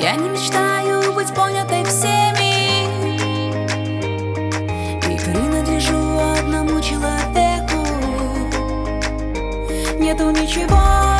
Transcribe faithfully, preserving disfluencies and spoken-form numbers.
Я не мечтаю быть понятой всеми и принадлежу одному человеку. Нету ничего